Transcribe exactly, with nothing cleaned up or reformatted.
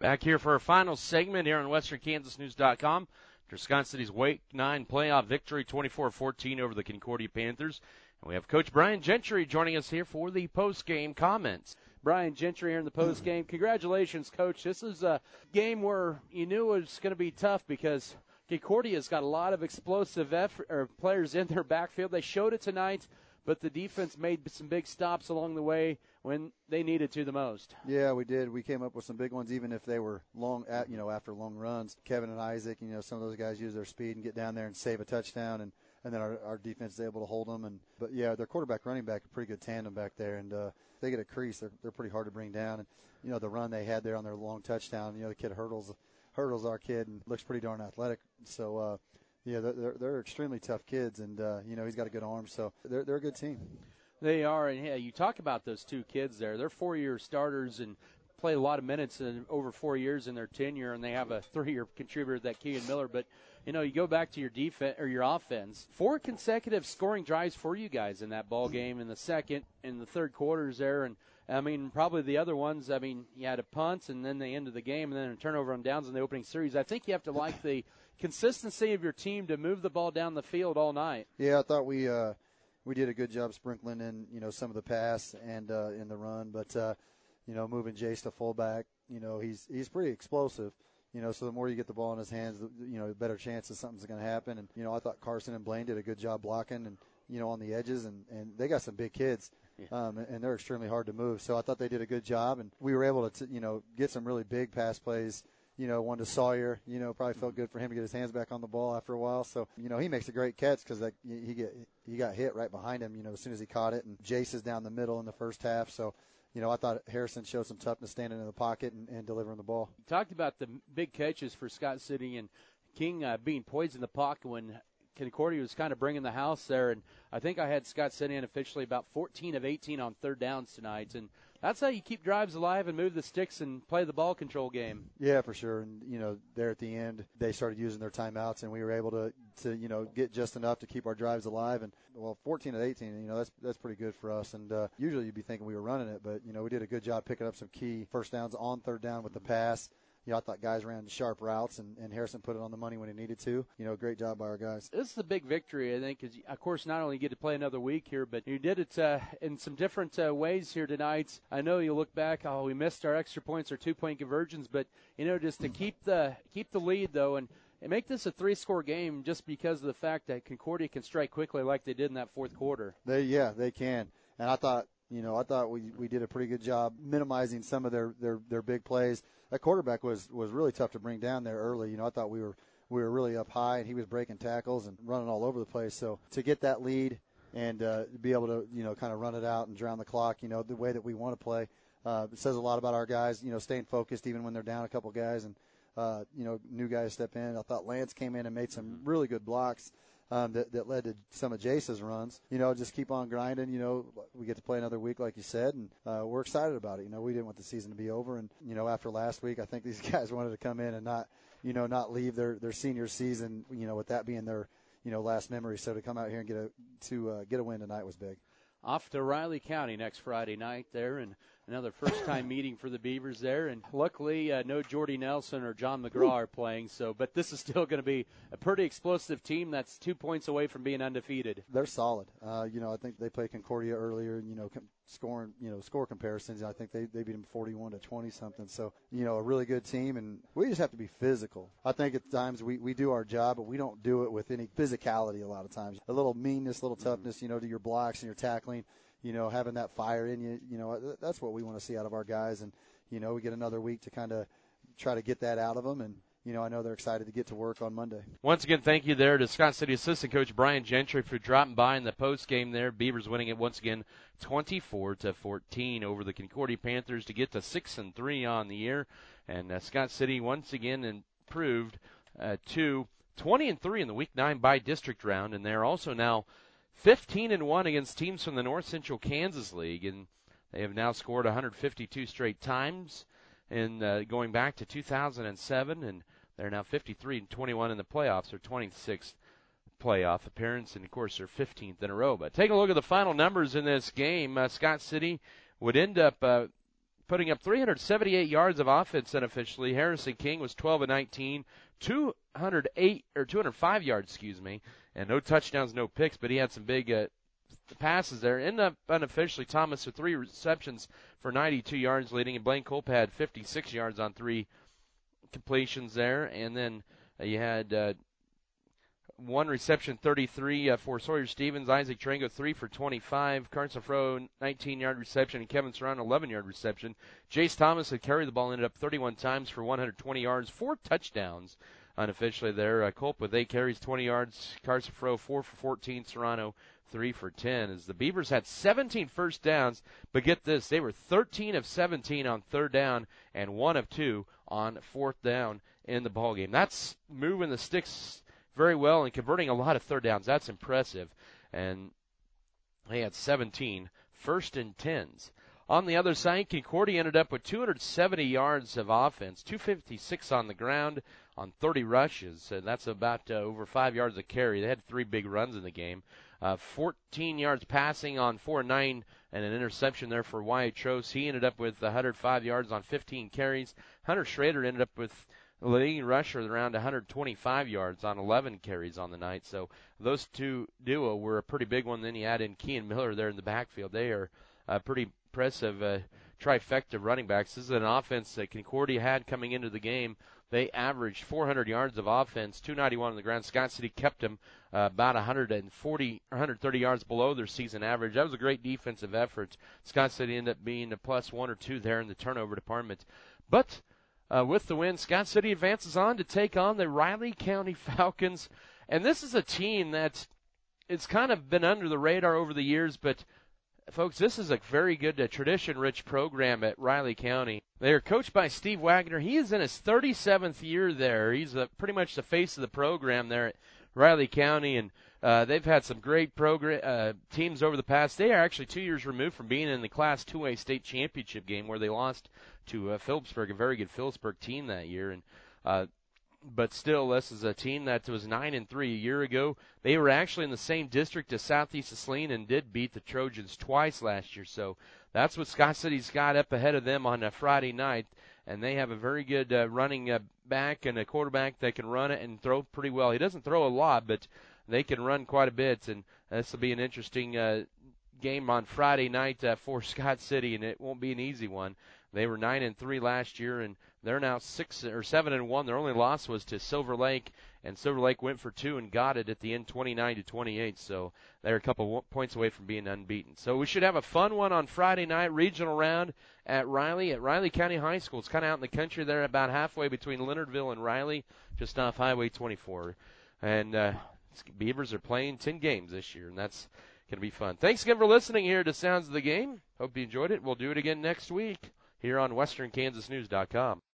Back here for our final segment here on Western Kansas News dot com. After Scott City's Week nine playoff victory, twenty-four fourteen over the Concordia Panthers. And we have Coach Brian Gentry joining us here for the post-game comments. Brian Gentry here in the post-game. Congratulations, Coach. This is a game where you knew it was going to be tough because Concordia's got a lot of explosive effort, or players in their backfield. They showed it tonight, but the defense made some big stops along the way when they needed to the most. Yeah, we did. We came up with some big ones, even if they were long, at, you know, after long runs. Kevin and Isaac, you know, some of those guys use their speed and get down there and save a touchdown, and, and then our, our defense is able to hold them. And but yeah, their quarterback, running back, a pretty good tandem back there, and uh, they get a crease. They're they're pretty hard to bring down. And you know, the run they had there on their long touchdown. You know, the kid hurdles hurdles our kid and looks pretty darn athletic. So. Uh, Yeah, they're they're extremely tough kids, and uh, you know he's got a good arm, so they're they're a good team. They are, and yeah, you talk about those two kids there. They're four-year starters and played a lot of minutes in over four years in their tenure, and they have a three-year contributor, that Keegan Miller. But you know, you go back to your defense or your offense. Four consecutive scoring drives for you guys in that ball game in the second and the third quarters there, and I mean, probably the other ones. I mean, you had a punt, and then the end of the game, and then a turnover on downs in the opening series. I think you have to like the consistency of your team to move the ball down the field all night. Yeah, I thought we uh, we did a good job sprinkling in, you know, some of the pass and uh, in the run, but uh, you know, moving Jace to fullback, you know, he's he's pretty explosive. You know, so the more you get the ball in his hands, the, you know, the better chances something's going to happen. And you know, I thought Carson and Blaine did a good job blocking and you know on the edges, and, and they got some big kids. Yeah. Um, and they're extremely hard to move. So I thought they did a good job, and we were able to, you know, get some really big pass plays. You know, one to Sawyer, you know, probably felt good for him to get his hands back on the ball after a while. So, you know, he makes a great catch because he get he got hit right behind him, you know, as soon as he caught it. And Jace is down the middle in the first half. So, you know, I thought Harrison showed some toughness standing in the pocket and, and delivering the ball. You talked about the big catches for Scott City and King uh, being poised in the pocket when Concordia was kind of bringing the house there. And I think I had Scott City unofficially about fourteen of eighteen on third downs tonight. And that's how you keep drives alive and move the sticks and play the ball control game. Yeah, for sure. And, you know, there at the end, they started using their timeouts, and we were able to, to you know, get just enough to keep our drives alive. And, well, fourteen of eighteen, you know, that's that's pretty good for us. And uh, usually you'd be thinking we were running it, but, you know, we did a good job picking up some key first downs on third down with the pass. You know, I thought guys ran sharp routes, and, and Harrison put it on the money when he needed to. You know, great job by our guys. This is a big victory, I think, because, of course, not only you get to play another week here, but you did it uh, in some different uh, ways here tonight. I know you look back, oh, we missed our extra points or two-point conversions, but, you know, just to keep the keep the lead, though, and, and make this a three-score game just because of the fact that Concordia can strike quickly like they did in that fourth quarter. They, yeah, they can. And I thought, you know, I thought we, we did a pretty good job minimizing some of their, their, their big plays. That quarterback was, was really tough to bring down there early. You know, I thought we were we were really up high, and he was breaking tackles and running all over the place. So to get that lead and uh, be able to, you know, kind of run it out and drown the clock, you know, the way that we want to play, uh, it says a lot about our guys, you know, staying focused even when they're down a couple guys and, uh, you know, new guys step in. I thought Lance came in and made some really good blocks. Um, that, that led to some of Jace's runs. You know, just keep on grinding. You know, we get to play another week, like you said, and uh, we're excited about it. You know, we didn't want the season to be over. And, you know, after last week, I think these guys wanted to come in and not, you know, not leave their, their senior season, you know, with that being their, you know, last memory. So to come out here and get a, to uh, get a win tonight was big. Off to Riley County next Friday night there, and another first-time meeting for the Beavers there. And luckily, uh, no Jordy Nelson or John McGraw are playing. So, but this is still going to be a pretty explosive team that's two points away from being undefeated. They're solid. Uh, you know, I think they played Concordia earlier. You know, com- scoring, you know, score comparisons. I think they they beat them forty-one to twenty something. So, you know, a really good team, and we just have to be physical. I think at times we we do our job, but we don't do it with any physicality. A lot of times, a little meanness, a little toughness. You know, to your blocks and your tackling. You know, having that fire in you, you know, that's what we want to see out of our guys. And, you know, we get another week to kind of try to get that out of them. And, you know, I know they're excited to get to work on Monday. Once again, thank you there to Scott City Assistant Coach Brian Gentry for dropping by in the post game there. Beavers winning it once again twenty-four to fourteen over the Concordia Panthers to get to six and three on the year. And uh, Scott City once again improved uh, to twenty and three in the week nine by district round. And they're also now fifteen and one against teams from the North Central Kansas League, and they have now scored one hundred fifty-two straight times, and uh, going back to two thousand seven, and they're now fifty-three and twenty-one in the playoffs, their twenty-sixth playoff appearance, and of course their fifteenth in a row. But take a look at the final numbers in this game. Uh, Scott City would end up uh, putting up three hundred seventy-eight yards of offense unofficially. Harrison King was twelve of nineteen, two hundred eight or two hundred five yards, excuse me, and no touchdowns, no picks, but he had some big uh, passes there. Ended up unofficially Thomas with three receptions for ninety-two yards leading, and Blaine Culp had fifty-six yards on three completions there. And then uh, you had uh, one reception, thirty-three uh, for Sawyer Stevens. Isaac Trango, three for twenty-five. Carson Fro, nineteen-yard reception, and Kevin Serrano, eleven-yard reception. Jace Thomas had carried the ball, ended up thirty-one times for one hundred twenty yards, four touchdowns unofficially there. Uh, Culp with eight carries, twenty yards. Carson Fro, four for fourteen. Serrano, three for ten. As the Beavers had seventeen first downs, but get this, they were thirteen of seventeen on third down and one of two on fourth down in the ballgame. That's moving the sticks very well and converting a lot of third downs. That's impressive. And they had seventeen first and tens. On the other side, Concordia ended up with two hundred seventy yards of offense, two fifty-six on the ground on thirty rushes. So that's about uh, over five yards a carry. They had three big runs in the game. Uh, fourteen yards passing on four and nine, and an interception there for Wyatt Trost. He ended up with one hundred five yards on fifteen carries. Hunter Schrader ended up with the leading rusher around one hundred twenty-five yards on eleven carries on the night. So those two duo were a pretty big one. Then you add in Kean Miller there in the backfield. They are uh, pretty impressive uh, trifecta of running backs. This is an offense that Concordia had coming into the game. They averaged four hundred yards of offense, two ninety-one on the ground. Scott City kept them uh, about one hundred forty or one hundred thirty yards below their season average. That was a great defensive effort. Scott City ended up being a plus one or two there in the turnover department. But uh, with the win, Scott City advances on to take on the Riley County Falcons. And this is a team that it's kind of been under the radar over the years, but folks, this is a very good uh, tradition-rich program at Riley County. They are coached by Steve Wagner. He is in his thirty-seventh year there. He's uh, pretty much the face of the program there at Riley County, and uh, they've had some great program uh, teams over the past. They are actually two years removed from being in the Class two A state championship game where they lost to uh, Phillipsburg, a very good Phillipsburg team that year. And uh, but still, this is a team that was nine and three a year ago. They were actually in the same district as Southeast Saline and did beat the Trojans twice last year. So that's what Scott City's got up ahead of them on a Friday night, and they have a very good uh, running uh, back and a quarterback that can run it and throw pretty well. He doesn't throw a lot, but they can run quite a bit, and this will be an interesting uh, game on Friday night uh, for Scott City, and it won't be an easy one. They were nine and three last year, and they're now six or seven and one. Their only loss was to Silver Lake, and Silver Lake went for two and got it at the end, twenty-nine to twenty-eight. So they're a couple points away from being unbeaten. So we should have a fun one on Friday night, regional round at Riley at Riley County High School. It's kind of out in the country there, about halfway between Leonardville and Riley, just off Highway twenty-four. And uh, Beavers are playing ten games this year, and that's going to be fun. Thanks again for listening here to Sounds of the Game. Hope you enjoyed it. We'll do it again next week here on Western Kansas News dot com.